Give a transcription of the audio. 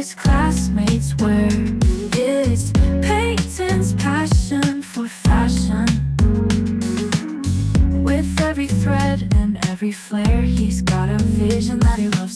his classmates wear. It's Peyton's passion for fashion. With every thread and every flare, he's got a vision that he loves